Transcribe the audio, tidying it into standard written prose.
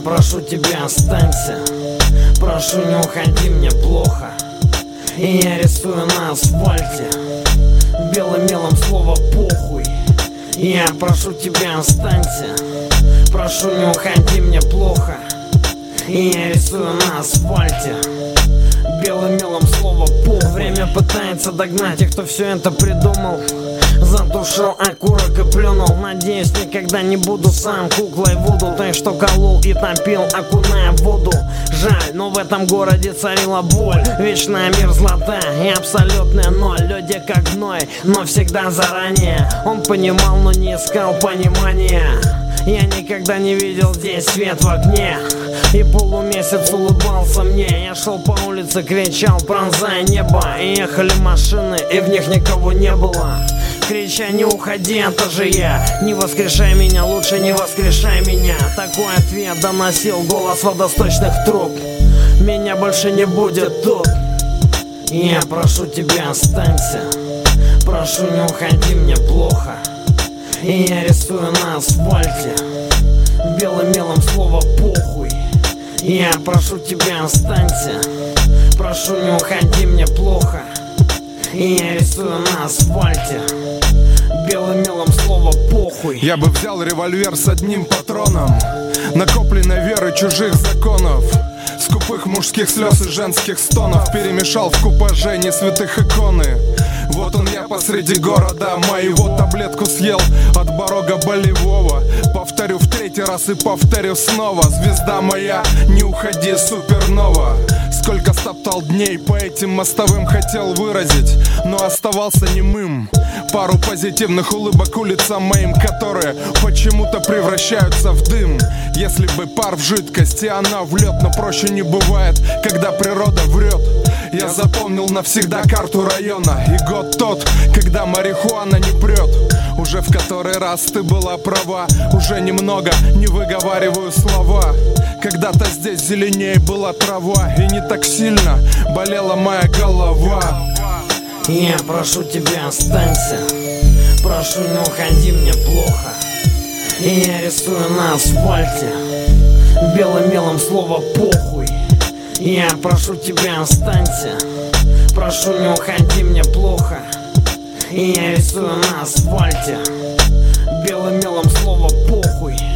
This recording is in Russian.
прошу тебя, останься. Прошу, не уходи, мне плохо. И я рисую на асфальте белым мелом слово похуй. Я прошу тебя, останься. Прошу, не уходи, мне плохо. И я рисую на асфальте белым мелом слово похуй. Время пытается догнать тех, кто все это придумал. Задушил окурок и плюнул. Надеюсь, никогда не буду сам куклой Вуду, той, что колол и топил, окуная в воду. Жаль, но в этом городе царила боль. Вечная мерзлота и абсолютный ноль. Люди как гной, но всегда заранее. Он понимал, но не искал понимания. Я никогда не видел здесь свет в окне, и полумесяц улыбался мне. Я шел по улице, кричал, пронзая небо. И ехали машины, и в них никого не было. Крича, не уходи, это же я. Не воскрешай меня, лучше не воскрешай меня. Такой ответ доносил голос водосточных труб. Меня больше не будет тут. Я прошу тебя, останься. Прошу, не уходи, мне плохо. И я рисую на асфальте белым мелом слово похуй. Я прошу тебя, останься. Прошу, не уходи, мне плохо. И я рисую на асфальте белым мелом слово похуй. Я бы взял револьвер с одним патроном, накопленной веры чужих законов, скупых мужских слез и женских стонов, перемешал в купаже не святых иконы. Вот он я посреди города, моего таблетку съел от Барога болевого. Повторю в третий раз и повторю снова: звезда моя, не уходи, супернова. Сколько стоптал дней по этим мостовым хотел выразить, но оставался немым. Пару позитивных улыбок улицам моим, которые почему-то превращаются в дым. Если бы пар в жидкости, она в лед, но проще не бывает, когда природа врет. Я запомнил навсегда карту района и год тот, когда марихуана не прет. Уже в который раз ты была права, уже немного не выговариваю слова. Когда-то здесь зеленее была трава, и не так сильно болела моя голова. Я прошу тебя, останься. Прошу, не уходи, мне плохо. И я рисую на асфальте белым мелом слово похуй. Я прошу тебя, останься. Прошу, не уходи, мне плохо. И я рисую на асфальте белым мелом слово похуй.